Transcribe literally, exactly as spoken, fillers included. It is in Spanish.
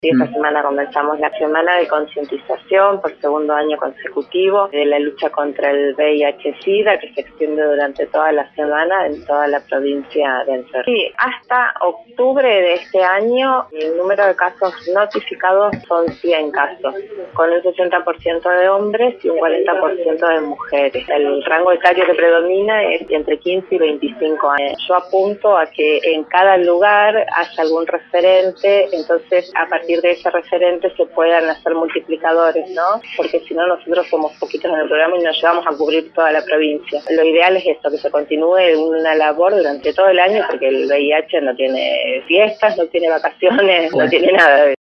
Y esta semana comenzamos la semana de concientización por segundo año consecutivo de la lucha contra el V I H SIDA, que se extiende durante toda la semana en toda la provincia de Entre Ríos. Sí, hasta octubre de este año el número de casos notificados son cien casos, con un sesenta por ciento de hombres y un cuarenta por ciento de mujeres. El rango etario que predomina es entre quince y veinticinco años. Yo apunto a que en cada lugar haya algún referente, entonces a partir de ese referente se puedan hacer multiplicadores, ¿no? Porque si no, nosotros somos poquitos en el programa y nos llevamos a cubrir toda la provincia. Lo ideal es esto, que se continúe una labor durante todo el año, porque el V I H no tiene fiestas, no tiene vacaciones, no tiene nada de eso.